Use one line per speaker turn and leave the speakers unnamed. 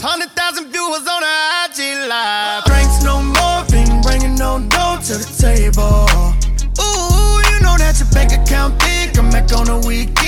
100,000 viewers on the IG live. Drinks no more, ain't bringing no dough to the table. Ooh, you know that your bank account big, come back on the weekend.